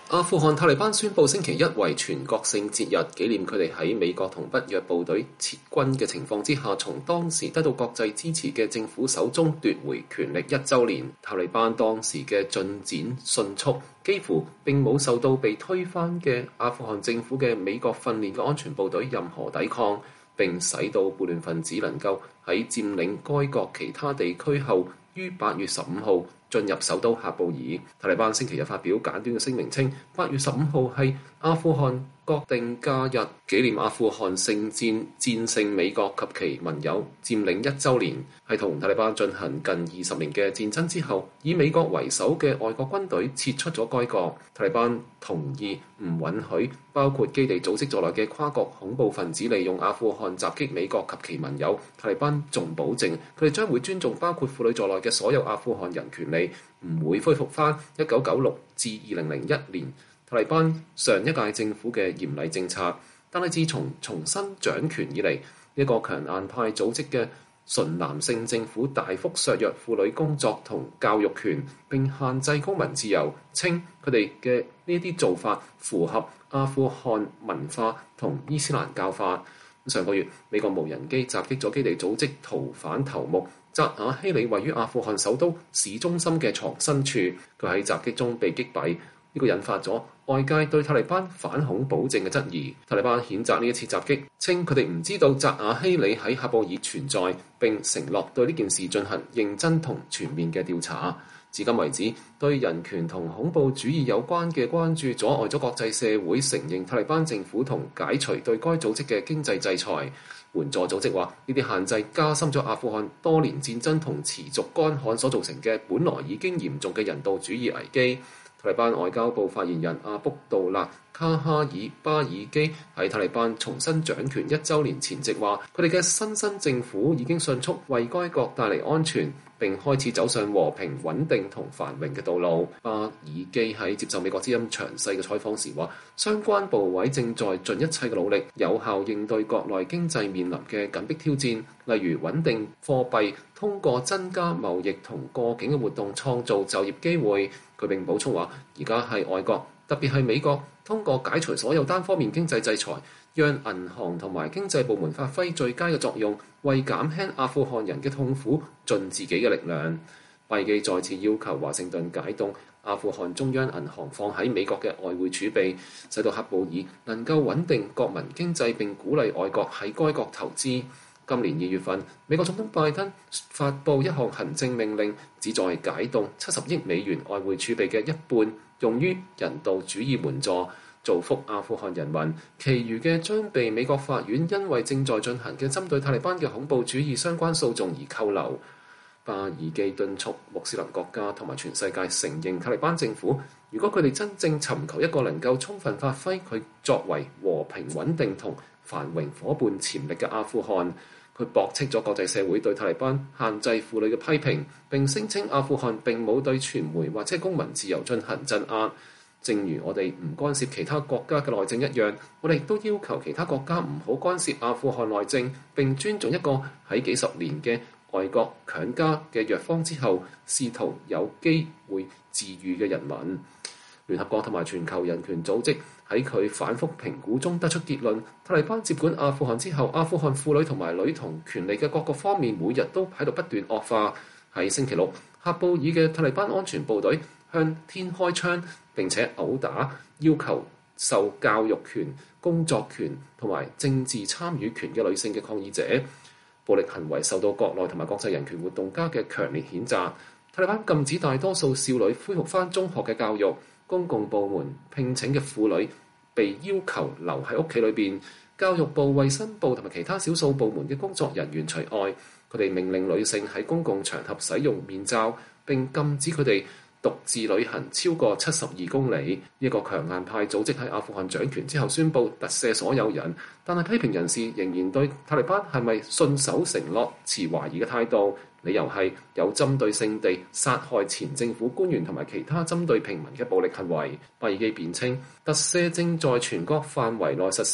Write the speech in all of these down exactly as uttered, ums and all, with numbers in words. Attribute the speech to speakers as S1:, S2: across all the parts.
S1: 阿富汗塔利班宣布星期一為全國性節日，紀念佢哋喺美國同北約部隊撤軍嘅情況之下，從當時得到國際支持嘅政府手中奪回權力一週年。塔利班當時嘅進展迅速，幾乎並冇受到被推翻嘅阿富汗政府嘅美國訓練嘅安全部隊任何抵抗，並使到叛亂分子能夠喺佔領該國其他地區後，於八月十五號進入首都喀布爾。塔利班星期日發表簡短嘅聲明稱，八月十五號係阿富汗國定假日，紀念阿富汗聖戰戰勝美國及其盟友佔領一週年，係同塔利班進行近二十年嘅戰爭之後，以美國為首嘅外國軍隊撤出咗該國。塔利班同意唔允許包括基地組織在內嘅跨國恐怖分子利用阿富汗襲擊美國及其盟友。塔利班仲保證佢哋將會尊重包括婦女在內嘅所有阿富汗人權利，唔會恢復翻一九九六至二零零一年塔利班上一屆政府嘅嚴厲政策。但係自從重新掌權以嚟，一個強硬派組織嘅純男性政府大幅削弱婦女工作同教育權，並限制公民自由，稱佢哋嘅呢啲做法符合阿富汗文化同伊斯蘭教法。上個月，美國無人機襲擊咗基地組織逃犯頭目扎瓦希里位於阿富汗首都市中心嘅藏身處，佢喺襲擊中被擊斃，呢、這個引發咗外界對塔利班反恐保證嘅質疑。塔利班譴責呢一次襲擊，稱佢哋唔知道扎瓦希里喺喀布爾存在，並承諾對呢件事進行認真同全面嘅調查。至今為止，對人權同恐怖主義有關嘅關注阻礙咗國際社會承認塔利班政府同解除對該組織嘅經濟制裁。援助組織話，呢啲限制加深咗阿富汗多年戰爭同持續乾旱所造成嘅本來已經嚴重嘅人道主義危機。塔利班外交部發言人阿卜杜勒卡哈爾巴爾基喺塔利班重新掌權一週年前夕話，佢哋嘅新生政府已經迅速為該國帶嚟安全，並開始走上和平、穩定同繁榮嘅道路。巴爾基喺接受美國之音詳細嘅採訪時話，相關部委正在盡一切嘅努力，有效應對國內經濟面臨嘅緊迫挑戰，例如穩定貨幣，通過增加貿易同過境嘅活動創造就業機會。佢並補充話，而家係外國，特別係美國，通過解除所有單方面經濟制裁，讓銀行同埋經濟部門發揮最佳嘅作用，為減輕阿富汗人嘅痛苦盡自己嘅力量。拜基再次要求華盛頓解凍阿富汗中央銀行放喺美國嘅外匯儲備，使到喀布爾能夠穩定國民經濟並鼓勵外國喺該國投資。今年二月份，美國總統拜登發布一項行政命令，旨在解凍七十億美元外匯儲備嘅一半，用於人道主義援助，造福阿富汗人民。其餘嘅將被美國法院因為正在進行嘅針對塔利班嘅恐怖主義相關訴訟而扣留。巴爾基敦促穆斯林國家同埋全世界承認塔利班政府，如果佢哋真正尋求一個能夠充分發揮佢作為和平穩定同繁榮夥伴潛力嘅阿富汗。佢駁斥咗國際社會對塔利班限制婦女嘅批評，並聲稱阿富汗並冇對傳媒或者公民自由進行鎮壓。正如我哋唔干涉其他國家嘅內政一樣，我哋亦都要求其他國家唔好干涉阿富汗內政，並尊重一個喺幾十年嘅外國強加嘅藥方之後，試圖有機會治癒嘅人民。聯合國同埋全球人權組織喺佢反覆評估中得出結論，塔利班接管阿富汗之後，阿富汗婦女同埋女童權利嘅各個方面每日都喺度不斷惡化。喺星期六，喀布爾嘅塔利班安全部隊向天開槍並且毆打要求受教育權、工作權同埋政治參與權嘅女性嘅抗議者。暴力行為受到國內同埋國際人權活動家嘅強烈譴責。塔利班禁止大多數少女恢復返中學嘅教育。公共部門聘請嘅婦女被要求留喺屋企裏邊，教育部、衛生部同埋其他少數部門嘅工作人員除外。佢哋命令女性喺公共場合使用面罩，並禁止佢哋獨自旅行超過七十二公里。一個強硬派組織喺阿富汗掌權之後宣布特赦所有人，但係批評人士仍然對塔利班係咪信守承諾持懷疑嘅態度。理由係有針對性地殺害前政府官員同埋其他針對平民嘅暴力行為。巴爾基辯稱特赦正在全國範圍內實施，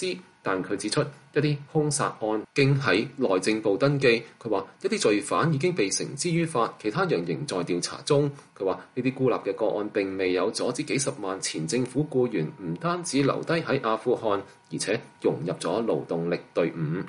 S1: 但佢指出一啲兇殺案經喺內政部登記。佢話一啲罪犯已經被繩之於法，其他人仍在調查中。佢話呢啲孤立嘅個案並未有阻止幾十萬前政府僱員唔單止留低喺阿富汗，而且融入咗勞動力隊伍。